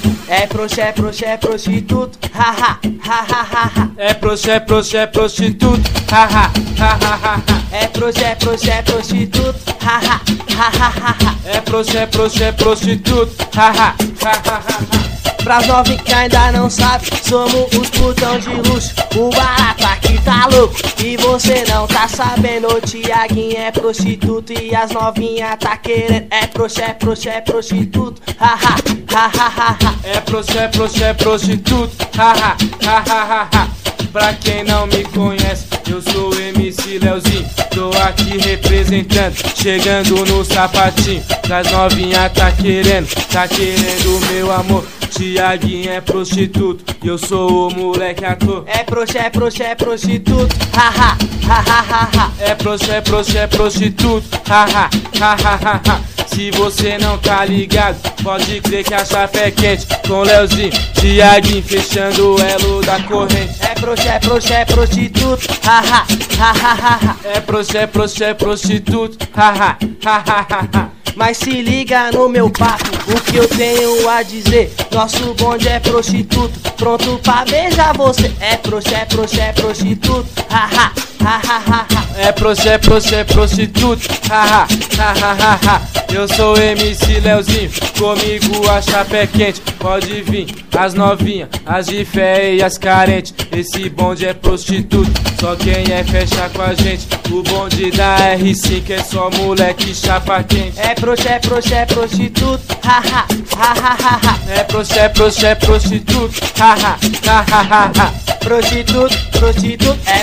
É prostituto, haha, haha. É prostituto, haha, haha. É prostituto, haha, haha. É prostituto, haha, haha. Pras novinhas que ainda não sabe, somos os putão de luxo. O barato aqui tá louco e você não tá sabendo. O Thiaguinho é prostituto e as novinhas tá querendo. É prostituto, haha, haha. É prostituto, haha, haha. Pra quem não me conhece, eu sou o MC Leozinho. Tô aqui representando, chegando no sapatinho. Das novinhas tá querendo meu amor. Thiaguinho é prostituto e eu sou o moleque ator. É prostituto, haha, haha. É prostituto, haha, haha. Se você não tá ligado, pode crer que a chapa é quente. Com Leozinho, Thiaguinho fechando o elo da corrente. É prostituto, haha, haha. É prostituto, haha, haha. Mas se liga no meu papo, o que eu tenho a dizer. Nosso bonde é prostituto, pronto pra beijar você. É prostituto, haha, haha. É prostituto, haha, haha. Eu sou MC Leozinho, comigo a chapa é quente. Pode vir, as novinhas, as de fé e as carentes. Esse bonde é prostituto, só quem é fecha com a gente. O bonde da R5 é só moleque chapa quente. É prostituto, haha, haha. É prostituto, haha, haha. Prostituto, é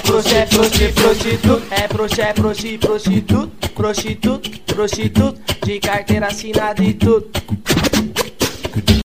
prostituto, de carteira assinada e tudo.